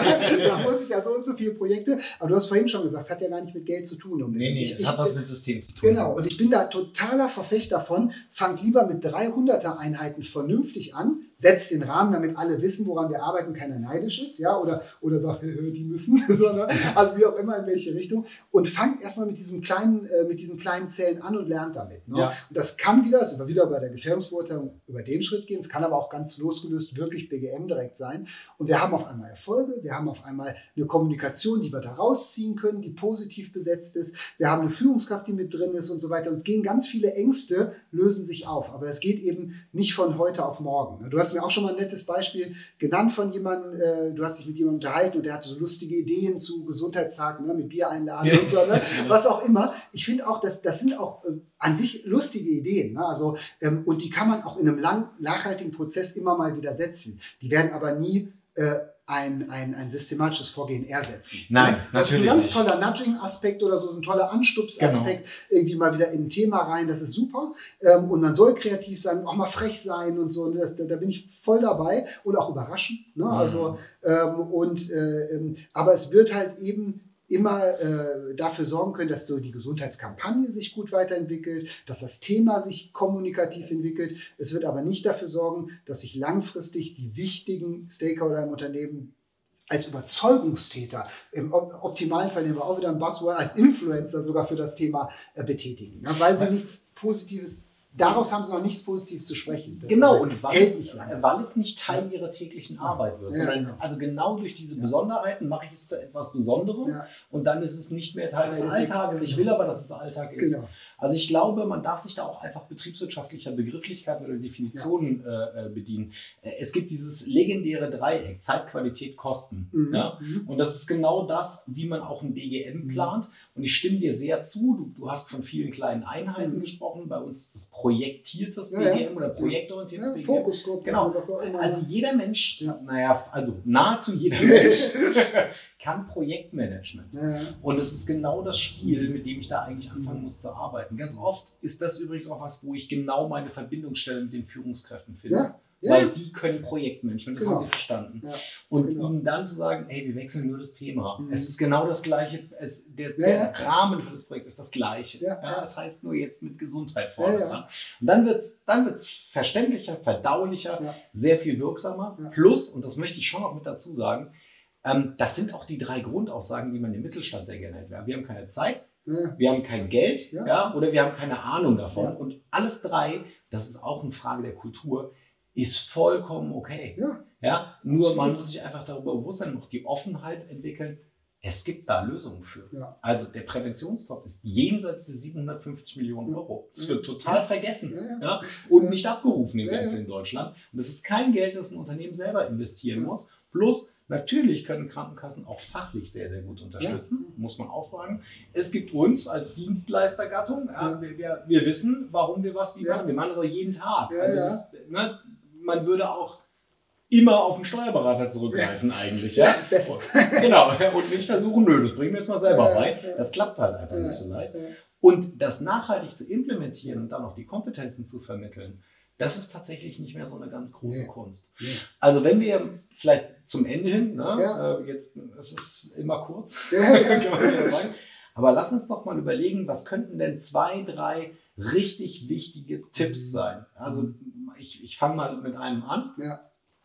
da muss ich ja so und so viele Projekte. Aber du hast vorhin schon gesagt, es hat ja gar nicht mit Geld zu tun. Um nee, nee, ich, es hat ich, was mit System zu tun. Genau, und ich bin da totaler Verfechter davon, fangt lieber mit dreihunderter-Einheiten vernünftig an, setzt den Rahmen, damit alle wissen, woran wir arbeiten, keiner neidisch ist, ja, oder, oder sagt, die müssen, sondern, also wie auch immer, in welche Richtung. Und fangt erstmal mit diesen kleinen, äh, mit diesen kleinen Zellen an und lernt damit. Ne? Ja. Und das kann wieder, also wieder bei der Gefährdungsbeurteilung über den Schritt gehen, es kann aber auch ganz losgelöst wirklich B G M direkt sein. Und wir haben auf einmal Erfolge, wir haben auf einmal eine Kommunikation, die wir da rausziehen können, die positiv besetzt ist, wir haben eine Führungskraft, die mit drin ist und so weiter. Und es gehen ganz viele Ängste, lösen sich auf. Aber das geht eben nicht von heute auf morgen. Du hast mir auch schon mal ein nettes Beispiel genannt von jemandem, äh, du hast dich mit jemandem unterhalten und der hatte so lustige Ideen zu Gesundheitstagen, ne, mit Bier einladen und so, ne, was auch immer. Ich finde auch, dass das sind auch äh, an sich lustige Ideen. Ne? Also, ähm, und die kann man auch in einem lang, nachhaltigen Prozess immer mal wieder setzen. Die werden aber nie äh, ein, ein, ein systematisches Vorgehen ersetzen. Nein, ne? Das ist ein ganz toller Nudging-Aspekt oder so, so ein toller Anstupsaspekt, genau. Irgendwie mal wieder in ein Thema rein, das ist super. Ähm, und man soll kreativ sein, auch mal frech sein und so. Und das, da, da bin ich voll dabei und auch überraschen. Ne? Mhm. Also, ähm, und, äh, ähm, aber es wird halt eben immer äh, dafür sorgen können, dass so die Gesundheitskampagne sich gut weiterentwickelt, dass das Thema sich kommunikativ entwickelt. Es wird aber nicht dafür sorgen, dass sich langfristig die wichtigen Stakeholder im Unternehmen als Überzeugungstäter, im optimalen Fall nehmen wir auch wieder ein Buzzword, als Influencer sogar für das Thema äh, betätigen, ne? Weil sie ja. nichts Positives, daraus haben sie noch nichts Positives zu sprechen. Das genau, und weil es, weil es nicht Teil ja. ihrer täglichen Arbeit wird. Ja, sondern genau. Also genau durch diese ja. Besonderheiten mache ich es zu etwas Besonderem ja. und dann ist es nicht mehr Teil des Alltages. Ich will aber, dass es Alltag ist. Genau. Also ich glaube, man darf sich da auch einfach betriebswirtschaftlicher Begrifflichkeiten oder Definitionen ja. äh, bedienen. Es gibt dieses legendäre Dreieck, Zeit, Qualität, Kosten. Mhm. Ja? Und das ist genau das, wie man auch ein B G M plant. Und ich stimme dir sehr zu, du, du hast von vielen kleinen Einheiten mhm. gesprochen. Bei uns ist das projektiertes ja, B G M oder projektorientiertes ja, B G M. Fokusgruppe. Genau. Also jeder Mensch, ja. naja, also nahezu jeder Mensch kann Projektmanagement. Ja. Und es ist genau das Spiel, mit dem ich da eigentlich anfangen muss zu arbeiten. Ganz oft ist das übrigens auch was, wo ich genau meine Verbindungsstelle mit den Führungskräften finde. Ja. Ja. Weil die können Projektmanagement, das genau. haben sie verstanden. Ja. Und genau. ihnen dann zu sagen, hey, wir wechseln nur das Thema. Mhm. Es ist genau das Gleiche, es, der, ja, der ja. Rahmen für das Projekt ist das Gleiche. Ja, ja, das heißt nur jetzt mit Gesundheit vorne dran. Ja, ja. Und dann wird es dann wird's verständlicher, verdaulicher, ja. sehr viel wirksamer. Ja. Plus, und das möchte ich schon noch mit dazu sagen, ähm, das sind auch die drei Grundaussagen, die man im Mittelstand sehr gerne hält. Wir haben keine Zeit, ja. wir haben kein Geld ja. Ja, oder wir haben keine Ahnung davon. Ja. Und alles drei, das ist auch eine Frage der Kultur, ist vollkommen okay. Ja. Ja, nur absolut. Man muss sich einfach darüber bewusst sein, noch die Offenheit entwickeln. Es gibt da Lösungen für. Ja. Also der Präventionstopf ist jenseits der siebenhundertfünfzig Millionen Euro. Das wird total ja. vergessen ja, ja. Ja, und nicht abgerufen im Ganzen ja, ja. in Deutschland. Und das ist kein Geld, das ein Unternehmen selber investieren ja. muss. Plus, natürlich können Krankenkassen auch fachlich sehr, sehr gut unterstützen, ja. muss man auch sagen. Es gibt uns als Dienstleistergattung, ja, ja. Wir, wir wissen, warum wir was wie ja. machen. Wir machen das auch jeden Tag. Ja, also ja. Das, ne, man würde auch immer auf den Steuerberater zurückgreifen ja. eigentlich. Ja? Besser. Und, genau. Und nicht versuchen, nö, das bringen wir jetzt mal selber ja, bei. Ja. Das klappt halt einfach ja. nicht so leicht. Ja. Und das nachhaltig zu implementieren und dann auch die Kompetenzen zu vermitteln, das ist tatsächlich nicht mehr so eine ganz große ja. Kunst. Ja. Also wenn wir vielleicht zum Ende hin, ne, ja. äh, jetzt, es ist immer kurz, ja, ja. kann man ja sagen, aber lass uns doch mal überlegen, was könnten denn zwei, drei richtig wichtige Tipps mhm. sein? Also ich, ich fange mal mit einem an. Ja.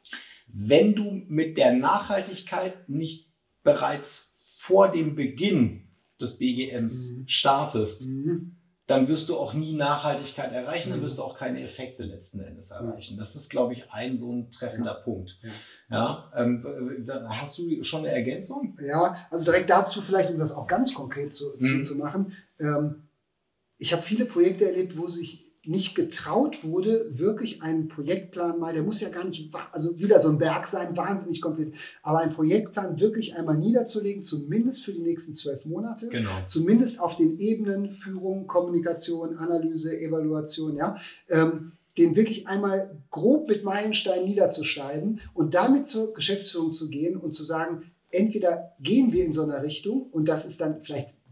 Wenn du mit der Nachhaltigkeit nicht bereits vor dem Beginn des B G Ms mhm. startest, mhm. dann wirst du auch nie Nachhaltigkeit erreichen, dann wirst du auch keine Effekte letzten Endes erreichen. Das ist, glaube ich, ein so ein treffender ja. Punkt. Ja. Ja, ähm, hast du schon eine Ergänzung? Ja, also direkt dazu vielleicht, um das auch ganz konkret zu, mhm. zu, zu machen. Ähm, ich habe viele Projekte erlebt, wo sich nicht getraut wurde, wirklich einen Projektplan mal, der muss ja gar nicht, also wieder so ein Berg sein, wahnsinnig kompliziert, aber einen Projektplan wirklich einmal niederzulegen, zumindest für die nächsten zwölf Monate, genau. zumindest auf den Ebenen Führung, Kommunikation, Analyse, Evaluation, ja, ähm, den wirklich einmal grob mit Meilensteinen niederzuschreiben und damit zur Geschäftsführung zu gehen und zu sagen, entweder gehen wir in so einer Richtung und das ist dann vielleicht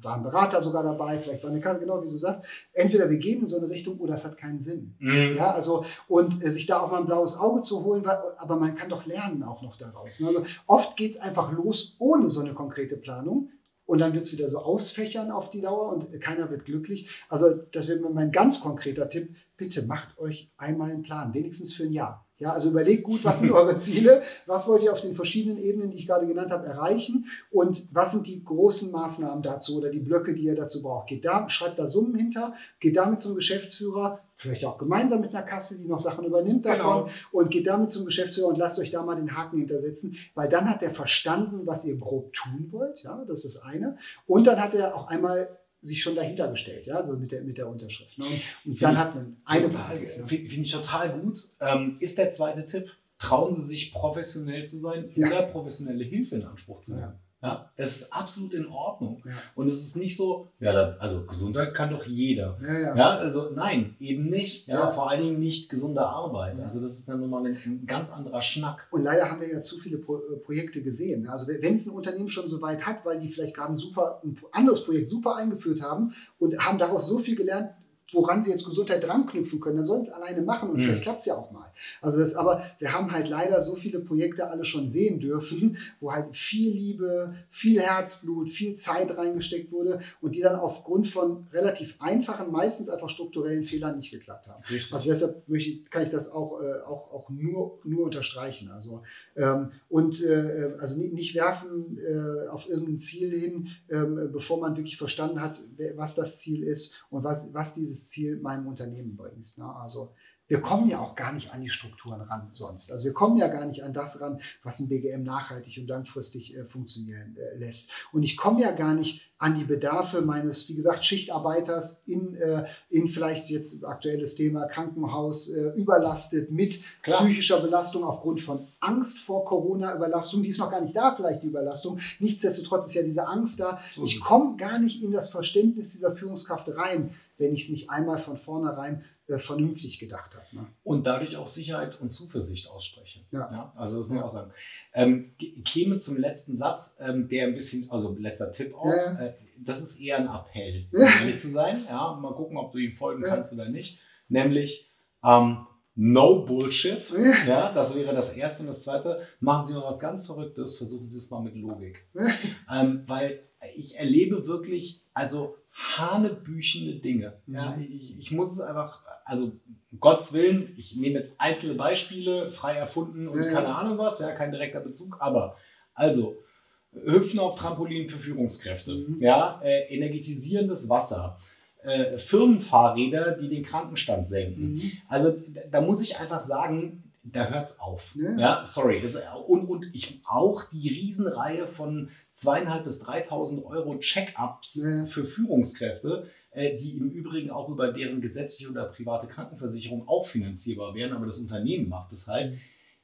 war ein Berater sogar dabei, vielleicht war eine Kasse, genau wie du sagst. Entweder wir gehen in so eine Richtung oder es hat keinen Sinn. Mhm. Ja, also, und äh, sich da auch mal ein blaues Auge zu holen, weil, aber man kann doch lernen auch noch daraus. Ne? Also oft geht es einfach los ohne so eine konkrete Planung. Und dann wird es wieder so ausfächern auf die Dauer und keiner wird glücklich. Also das wäre mein ganz konkreter Tipp. Bitte macht euch einmal einen Plan, wenigstens für ein Jahr. Ja, also überlegt gut, was sind eure Ziele, was wollt ihr auf den verschiedenen Ebenen, die ich gerade genannt habe, erreichen und was sind die großen Maßnahmen dazu oder die Blöcke, die ihr dazu braucht. Geht da, schreibt da Summen hinter, geht damit zum Geschäftsführer, vielleicht auch gemeinsam mit einer Kasse, die noch Sachen übernimmt davon, genau. Und geht damit zum Geschäftsführer und lasst euch da mal den Haken hintersetzen, weil dann hat er verstanden, was ihr grob tun wollt, ja, das ist das eine. Und dann hat er auch einmal sich schon dahinter gestellt, ja, so mit der, mit der Unterschrift. Ne? Und, und dann hat man eine Basis. Ja. Finde ich total gut. Ähm, ist der zweite Tipp, trauen Sie sich, professionell zu sein ja. oder professionelle Hilfe in Anspruch zu nehmen. Ja. Ja, das ist absolut in Ordnung. Ja. Und es ist nicht so, ja, da, also Gesundheit kann doch jeder. Ja, ja. Ja, also nein, eben nicht. Ja, ja. Vor allen Dingen nicht gesunde Arbeit. Ja. Also das ist dann nochmal ein, ein ganz anderer Schnack. Und leider haben wir ja zu viele Pro- Projekte gesehen. Also wenn es ein Unternehmen schon so weit hat, weil die vielleicht gerade ein, super, ein anderes Projekt super eingeführt haben und haben daraus so viel gelernt, woran sie jetzt Gesundheit dran knüpfen können, dann sollen sie es alleine machen und mhm. vielleicht klappt es ja auch mal. Also das, aber wir haben halt leider so viele Projekte alle schon sehen dürfen, wo halt viel Liebe, viel Herzblut, viel Zeit reingesteckt wurde und die dann aufgrund von relativ einfachen, meistens einfach strukturellen Fehlern nicht geklappt haben. Richtig. Also deshalb möchte ich, kann ich das auch, äh, auch, auch nur, nur unterstreichen. Also, ähm, und äh, also nicht, nicht werfen äh, auf irgendein Ziel hin, äh, bevor man wirklich verstanden hat, was das Ziel ist und was, was dieses Ziel meinem Unternehmen bringst. Ne? Also wir kommen ja auch gar nicht an die Strukturen ran sonst. Also wir kommen ja gar nicht an das ran, was ein B G M nachhaltig und langfristig äh, funktionieren äh, lässt. Und ich komme ja gar nicht an die Bedarfe meines, wie gesagt, Schichtarbeiters in, äh, in vielleicht jetzt aktuelles Thema Krankenhaus äh, überlastet mit Klar. psychischer Belastung aufgrund von Angst vor Corona-Überlastung. Die ist noch gar nicht da, vielleicht die Überlastung. Nichtsdestotrotz ist ja diese Angst da. So ich komme gar nicht in das Verständnis dieser Führungskraft rein, wenn ich es nicht einmal von vornherein äh, vernünftig gedacht habe. Ne? Und dadurch auch Sicherheit und Zuversicht aussprechen. Ja. Ja, also das muss man ja. auch sagen. Ähm, käme zum letzten Satz, ähm, der ein bisschen, also letzter Tipp auch, ja. äh, das ist eher ein Appell, um ja. ehrlich zu sein. Ja, mal gucken, ob du ihm folgen ja. kannst oder nicht. Nämlich, ähm, no Bullshit. Ja. Ja, das wäre das Erste. Und das Zweite, machen Sie mal was ganz Verrücktes, versuchen Sie es mal mit Logik. Ja. Ähm, weil ich erlebe wirklich, also hanebüchende Dinge. Mhm. Ja, ich, ich muss es einfach, also um Gottes Willen, ich nehme jetzt einzelne Beispiele, frei erfunden und ja. keine Ahnung was, ja, kein direkter Bezug, aber also Hüpfen auf Trampolin für Führungskräfte, mhm. ja, äh, energetisierendes Wasser, äh, Firmenfahrräder, die den Krankenstand senken. Mhm. Also da muss ich einfach sagen, da hört es auf. Ja. Ja, sorry. Es, und, und ich auch die Riesenreihe von zweitausendfünfhundert bis dreitausend Euro Check-ups ja. für Führungskräfte, äh, die im Übrigen auch über deren gesetzliche oder private Krankenversicherung auch finanzierbar wären, aber das Unternehmen macht es halt.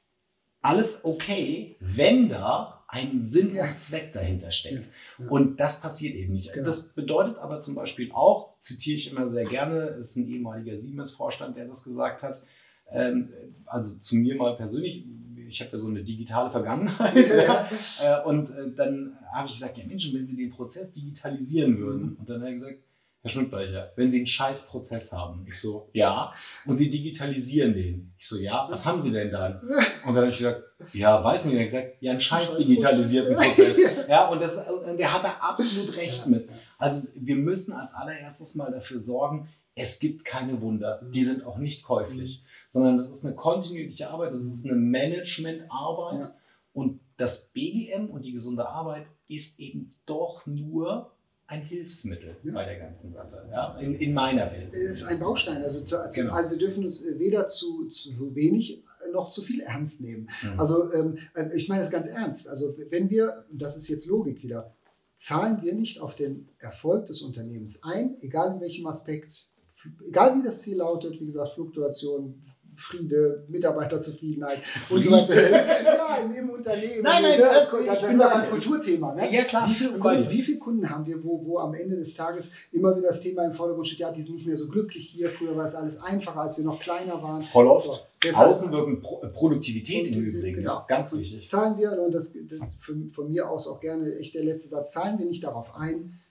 Alles okay, wenn da ein Sinn ja. und Zweck dahinter steckt. Ja. Ja. Und das passiert eben nicht. Genau. Das bedeutet aber zum Beispiel auch, zitiere ich immer sehr gerne, ist ein ehemaliger Siemens-Vorstand, der das gesagt hat, ähm, also zu mir mal persönlich, ich habe ja so eine digitale Vergangenheit. Ja. Ja, und äh, dann habe ich gesagt, ja Mensch, wenn Sie den Prozess digitalisieren würden, und dann hat er gesagt, Herr Schmidtbleicher, wenn Sie einen scheiß Prozess haben. Ich so, ja. Und Sie digitalisieren den. Ich so, ja. Was haben Sie denn dann? Und dann habe ich gesagt, ja, weiß nicht. Und er hat gesagt, ja, einen scheiß digitalisierten Prozess. Ja, und, das, und der hat da absolut recht mit. Also wir müssen als allererstes mal dafür sorgen, es gibt keine Wunder. Die sind auch nicht käuflich. Sondern das ist eine kontinuierliche Arbeit, das ist eine Managementarbeit. Ja. Und das B G M und die gesunde Arbeit ist eben doch nur ein Hilfsmittel ja. bei der ganzen Sache, ja? in, in meiner Welt. Es ist ein Baustein. Also, zu, zu, genau. also wir dürfen uns weder zu, zu wenig noch zu viel ernst nehmen. Mhm. Also ähm, ich meine das ganz ernst. Also wenn wir, und das ist jetzt Logik wieder, zahlen wir nicht auf den Erfolg des Unternehmens ein, egal in welchem Aspekt, egal wie das Ziel lautet, wie gesagt, Fluktuation, Friede, Mitarbeiterzufriedenheit und so weiter. Ja, im, im Unternehmen. Nein, nein, das, das, das, das bin war ein Kulturthema. Ne? Ja, klar. Wie viele Kunden, wie viele Kunden haben wir, wo, wo am Ende des Tages immer wieder das Thema im Vordergrund steht, ja, die sind nicht mehr so glücklich hier. Früher war es alles einfacher, als wir noch kleiner waren. Voll oft. So, deshalb, Außenwirken, Pro Produktivität im Übrigen. Genau. Ja, ganz wichtig. Zahlen wir, und das, das von, von mir aus auch gerne echt der letzte Satz, zahlen wir nicht darauf ein,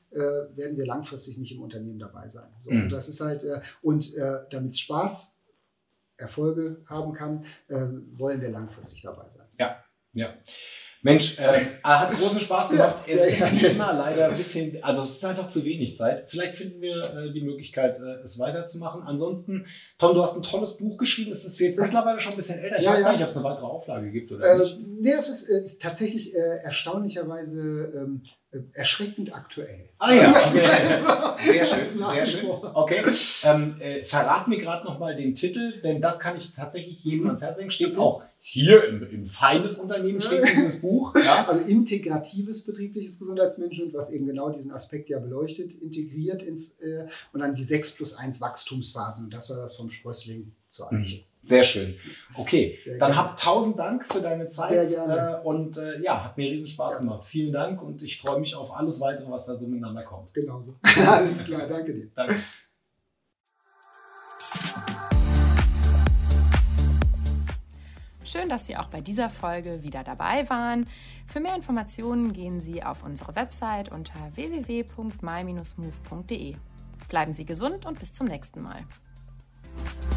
äh, werden wir langfristig nicht im Unternehmen dabei sein. So, Mhm. und das ist halt, äh, und äh, damit es Spaß, Erfolge haben kann, äh, wollen wir langfristig dabei sein. Ja, ja. Mensch, äh, hat großen Spaß gemacht. Ja, es sehr ist wie gerne. immer leider ein bisschen, also es ist einfach zu wenig Zeit. Vielleicht finden wir äh, die Möglichkeit, äh, es weiterzumachen. Ansonsten, Tom, du hast ein tolles Buch geschrieben. Es ist jetzt mittlerweile schon ein bisschen älter. Ich Ja, weiß ja. gar nicht, ob es eine weitere Auflage gibt oder Äh, nicht. nee, es ist, äh, ist tatsächlich äh, erstaunlicherweise ähm, äh, erschreckend aktuell. Ah ja, Das okay. ist so. Sehr Das schön, ist nach sehr wie schön. vor. Okay, ähm, äh, verrat mir gerade nochmal den Titel, denn das kann ich tatsächlich jedem ans Herz legen. Steht auch hier im, im Feindes Unternehmen steht dieses Buch. Ja. Also integratives betriebliches Gesundheitsmanagement, was eben genau diesen Aspekt ja beleuchtet, integriert ins äh, und dann die sechs plus eins Wachstumsphasen. Und das war das vom Sprössling zur Eiche. Sehr schön. Okay, Sehr dann gerne. habt tausend Dank für deine Zeit. Sehr gerne. Äh, und äh, ja, hat mir riesen Spaß Ja. gemacht. Vielen Dank und ich freue mich auf alles weitere, was da so miteinander kommt. Genauso. Alles klar, danke dir. Danke. Schön, dass Sie auch bei dieser Folge wieder dabei waren. Für mehr Informationen gehen Sie auf unsere Website unter w w w punkt my dash move punkt d e. Bleiben Sie gesund und bis zum nächsten Mal.